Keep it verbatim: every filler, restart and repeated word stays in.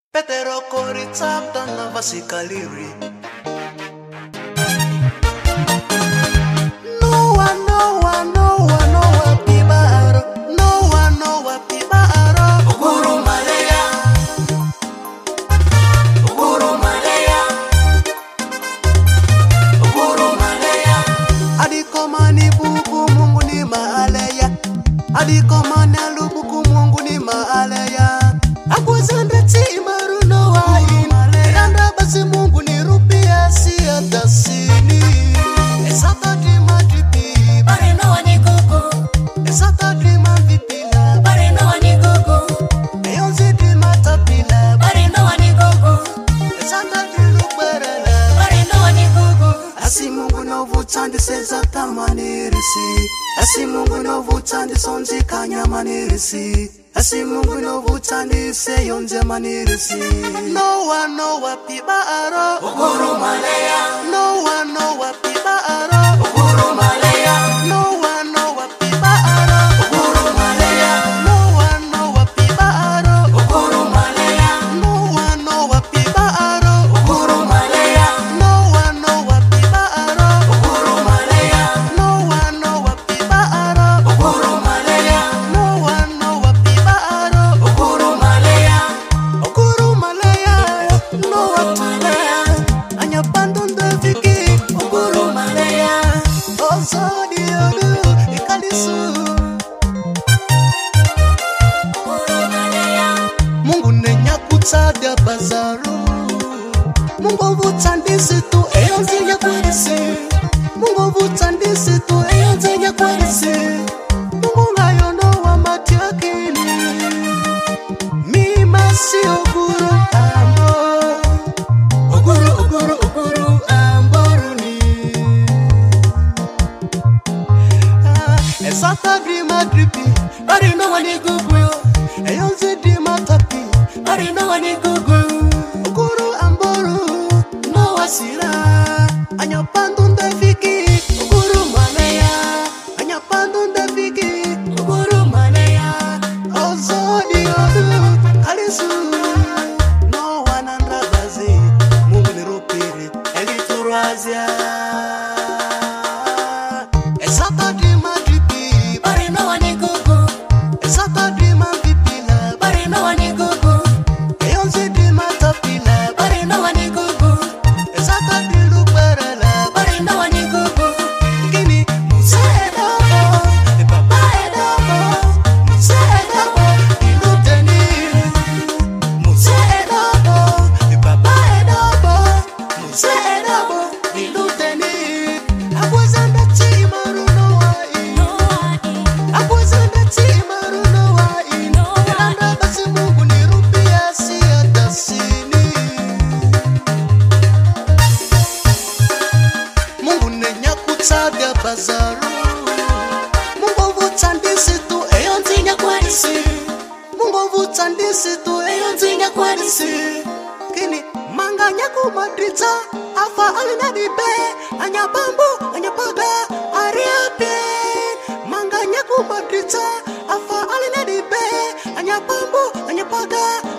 Petero koritap dan navasi kaliri. No one, no one, no one, no one pibaro. No one, no one pibaro. Uguru Malaya, Uguru Malaya, Uguru Malaya. Adikomani buku Mungu ni Malaya. Adikomani alubuku Mungu ni Malaya. Aku zanda timaru no wain. Randa basi Mungu ni rupia si atasini. Esata dima dripi. Bare no wani gogo. Esata dima vipila. Bare no wani gogo. Eyonzi dima tapila. Bare no wani gogo. Esata dilu barala. Bare no wani gogo. Asi Mungu no vutandi seza tamanirisi. Asi Mungu no vutandi sonzi kanya manirisi. Asi Mungu no vutandi se yonze manirisi. No one no wapiba aro. Uguru Malaya. No one no wapiba aro. Uguru Malaya. No one no wapiba aro. Uguru Malaya. No one no wapiba aro. Uguru Malaya. No one no wapiba aro. Uguru Malaya. No one no wapiba aro. Uguru Malaya. No one no wapiba aro. Uguru Malaya. No one no wapiba aro. Uguru Malaya. Uguru Malaya. No wapiba. Anya bandon de viki. Uguru Malaya. Ozo diodu ikalisu. Uguru Malaya. Mungu nenya kutsadia bazaru. Mungu vutandisi tu eyonzi ya kwerisi. Mungu vutandisi tu eyonzi ya kwerisi. Mungu ngayono wa matiakini. Mima si oguru ambo. Oguru oguru oguru amboruni. Ah, esata grima dripi. Bare no wani gogo. Eyonzi dima tapi. Bare no wani gogo. Uguru amboru no wasira. Anya pandun de viki. Uguru Malaya. Anya pandun de viki. Uguru Malaya. Ozo diodu alisu. No one andra bazi. Mungu ni rupiri. Elituru azia. Esata dima dripi. Bare no wani gogo. Esata dima vipila. Bare no wani gogo. Eyonzi dima tapila. Bare no wani gogo. Esata dilu barala. Bare no wani gogo. Kini Musa edobo, e papa edobo. Musa edogo, ilu teni. Musa edogo, e papa edobo. Musa edogo, ilu teni. Akwazanda timaru no wai. No wani. Akwazanda timaru no wai. No Elanda basi Mungu ni rupia si atasini. Mungu nenya kutsadia bazaru. Mungu vutandisi tu eyonzi nyakwarisi. Mungu vutandisi tu eyonzi nyakwarisi. Kini manga nyaku madrita afa alina dibe. Anya bambu anya paga ariape. Manga nyaku madrita afa alina dibe. Anya bambu anya paga